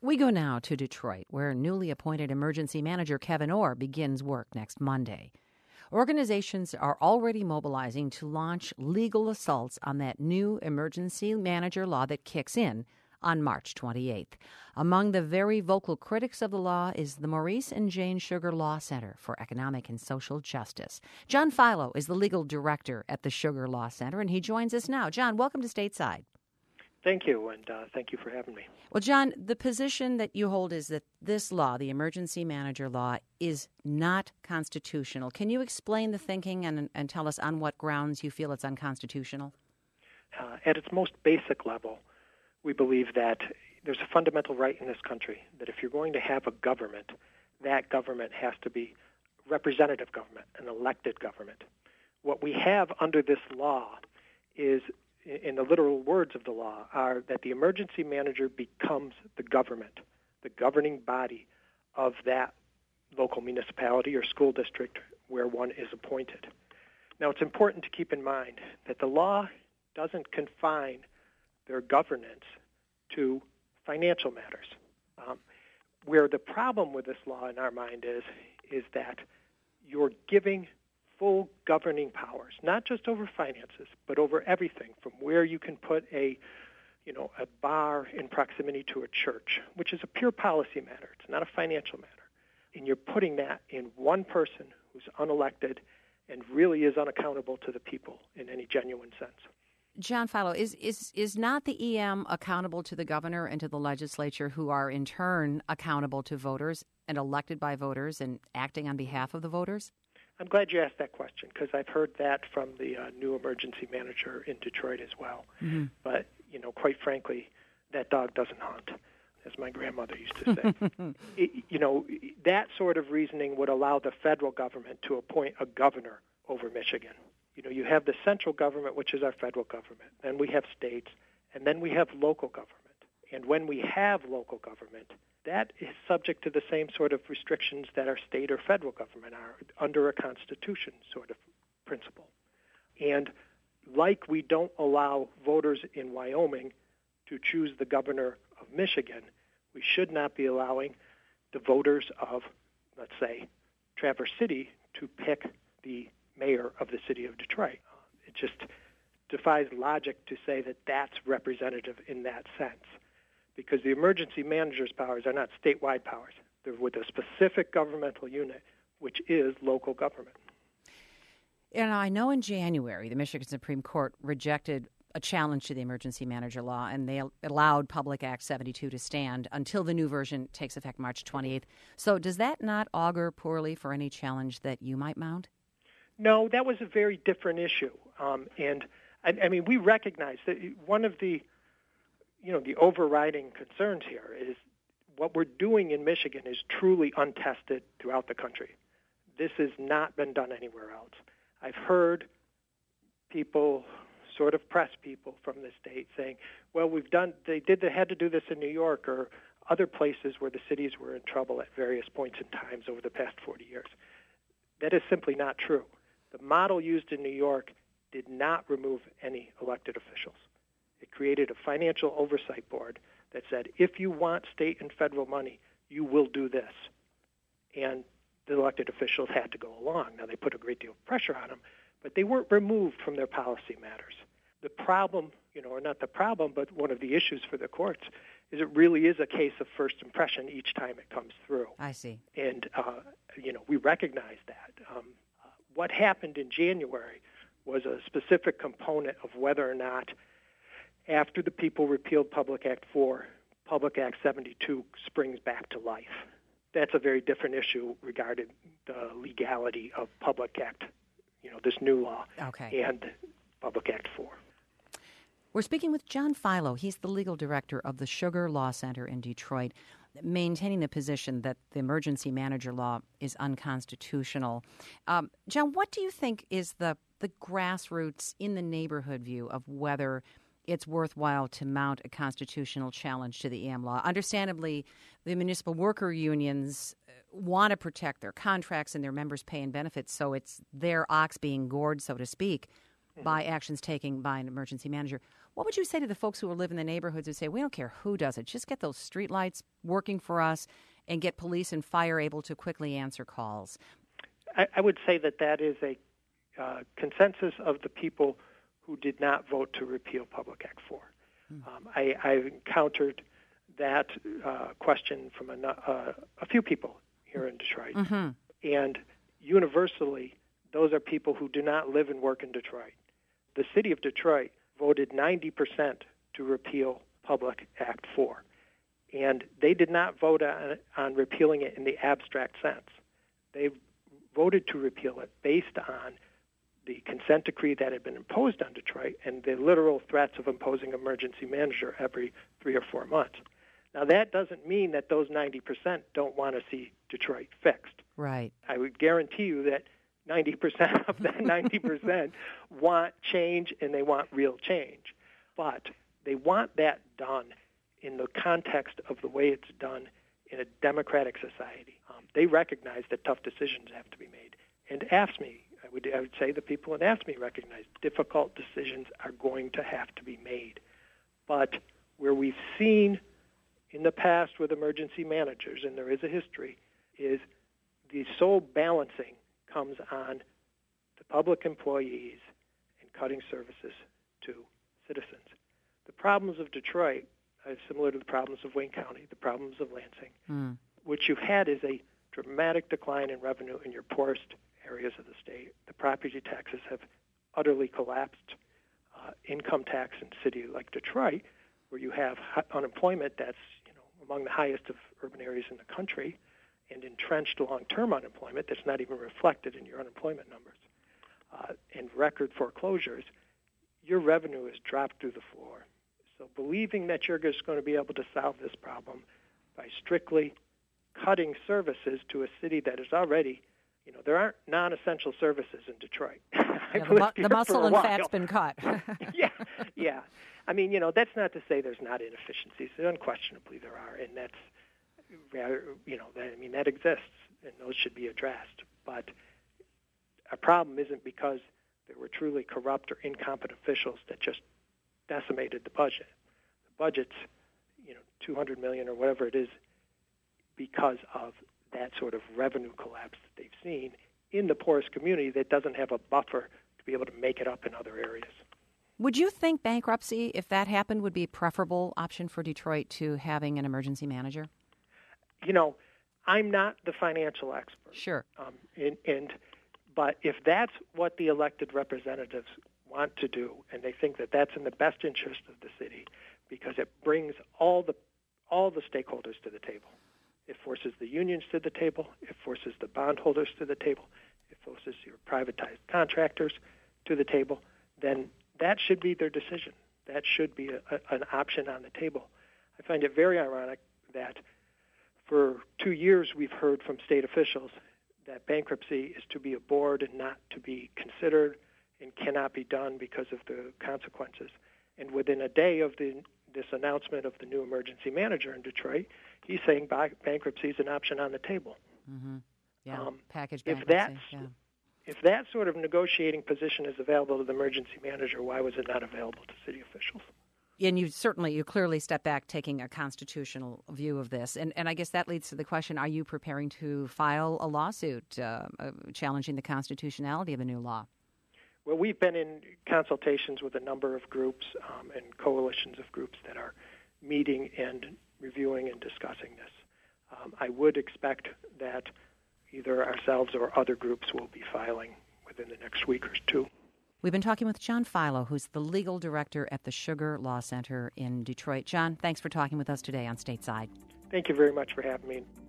We go now to Detroit, where newly appointed emergency manager Kevin Orr begins work next Monday. Organizations are already mobilizing to launch legal assaults on that new emergency manager law that kicks in on March 28th. Among the very vocal critics of the law is the Maurice and Jane Sugar Law Center for Economic and Social Justice. John Filo is the legal director at the Sugar Law Center, and he joins us now. John, welcome to Stateside. Thank you, and thank you for having me. Well, John, the position that you hold is that this law, the emergency manager law, is not constitutional. Can you explain the thinking and tell us on what grounds you feel it's unconstitutional? At its most basic level, we believe that there's a fundamental right in this country that if you're going to have a government, that government has to be representative government, an elected government. What we have under this law is, in the literal words of the law, are that the emergency manager becomes the government, the governing body of that local municipality or school district where one is appointed. Now, it's important to keep in mind that the law doesn't confine their governance to financial matters. Where the problem with this law in our mind is that you're giving full governing powers, not just over finances, but over everything, from where you can put a bar in proximity to a church, which is a pure policy matter. It's not a financial matter. And you're putting that in one person who's unelected and really is unaccountable to the people in any genuine sense. John Filo, is not the EM accountable to the governor and to the legislature, who are in turn accountable to voters and elected by voters and acting on behalf of the voters? I'm glad you asked that question, because I've heard that from the new emergency manager in Detroit as well. Mm-hmm. But, quite frankly, that dog doesn't hunt, as my grandmother used to say. That sort of reasoning would allow the federal government to appoint a governor over Michigan. You have the central government, which is our federal government. Then we have states, and then we have local government. And when we have local government, that is subject to the same sort of restrictions that our state or federal government are under a constitution sort of principle. And like we don't allow voters in Wyoming to choose the governor of Michigan, we should not be allowing the voters of, let's say, Traverse City to pick the mayor of the city of Detroit. It just defies logic to say that that's representative in that sense, because the emergency manager's powers are not statewide powers. They're with a specific governmental unit, which is local government. And I know in January, the Michigan Supreme Court rejected a challenge to the emergency manager law, and they allowed Public Act 72 to stand until the new version takes effect March 28th. So does that not augur poorly for any challenge that you might mount? No, that was a very different issue. We recognize that one of the overriding concerns here is what we're doing in Michigan is truly untested throughout the country. This has not been done anywhere else. I've heard people, sort of press people from the state saying, well, they had to do this in New York or other places where the cities were in trouble at various points in times over the past 40 years. That is simply not true. The model used in New York did not remove any elected officials. It created a financial oversight board that said, if you want state and federal money, you will do this. And the elected officials had to go along. Now, they put a great deal of pressure on them, but they weren't removed from their policy matters. The problem, or not the problem, but one of the issues for the courts is it really is a case of first impression each time it comes through. I see. And, we recognize that. What happened in January was a specific component of whether or not, after the people repealed Public Act 4, Public Act 72 springs back to life. That's a very different issue regarding the legality of Public Act, this new law, and Public Act 4. We're speaking with John Filo. He's the legal director of the Sugar Law Center in Detroit, maintaining the position that the emergency manager law is unconstitutional. John, what do you think is the grassroots in the neighborhood view of whether it's worthwhile to mount a constitutional challenge to the EM law? Understandably, the municipal worker unions want to protect their contracts and their members' pay and benefits, so it's their ox being gored, so to speak, by actions taken by an emergency manager. What would you say to the folks who live in the neighborhoods who say, we don't care who does it, just get those streetlights working for us and get police and fire able to quickly answer calls? I would say that is a consensus of the people who did not vote to repeal Public Act 4. I've encountered that question from a few people here in Detroit. And universally, those are people who do not live and work in Detroit. The city of Detroit voted 90% to repeal Public Act 4. And they did not vote on repealing it in the abstract sense. They voted to repeal it based on the consent decree that had been imposed on Detroit and the literal threats of imposing emergency manager every 3 or 4 months. Now, that doesn't mean that those 90% don't want to see Detroit fixed. Right. I would guarantee you that 90% of that 90% want change, and they want real change. But they want that done in the context of the way it's done in a democratic society. They recognize that tough decisions have to be made. And AFSCME, I would say the people in AFSCME recognize difficult decisions are going to have to be made. But where we've seen in the past with emergency managers, and there is a history, is the sole balancing comes on the public employees and cutting services to citizens. The problems of Detroit are similar to the problems of Wayne County, the problems of Lansing. What you've had is a dramatic decline in revenue in your poorest areas of the state. The property taxes have utterly collapsed. Income tax in a city like Detroit, where you have unemployment that's among the highest of urban areas in the country, and entrenched long-term unemployment that's not even reflected in your unemployment numbers, and record foreclosures, your revenue has dropped through the floor. So believing that you're just going to be able to solve this problem by strictly cutting services to a city that is already, there aren't non-essential services in Detroit. The muscle and fat's been cut. Yeah. I mean, that's not to say there's not inefficiencies. Unquestionably there are, and that's, that exists, and those should be addressed. But a problem isn't because there were truly corrupt or incompetent officials that just decimated the budget. The budget's, $200 million or whatever it is, because of that sort of revenue collapse that they've seen in the poorest community that doesn't have a buffer to be able to make it up in other areas. Would you think bankruptcy, if that happened, would be a preferable option for Detroit to having an emergency manager? I'm not the financial expert. Sure. But if that's what the elected representatives want to do, and they think that that's in the best interest of the city, because it brings all the stakeholders to the table. It forces the unions to the table. It forces the bondholders to the table. It forces your privatized contractors to the table. Then that should be their decision. That should be an option on the table. I find it very ironic that for 2 years we've heard from state officials that bankruptcy is to be abhorred and not to be considered and cannot be done because of the consequences. And within a day of this announcement of the new emergency manager in Detroit, he's saying bankruptcy is an option on the table. Mm-hmm. Yeah, package bankruptcy. If that sort of negotiating position is available to the emergency manager, why was it not available to city officials? And you clearly step back taking a constitutional view of this. And I guess that leads to the question, are you preparing to file a lawsuit challenging the constitutionality of the new law? Well, we've been in consultations with a number of groups and coalitions of groups that are meeting and reviewing and discussing this. I would expect that either ourselves or other groups will be filing within the next week or two. We've been talking with John Filo, who's the legal director at the Sugar Law Center in Detroit. John, thanks for talking with us today on Stateside. Thank you very much for having me.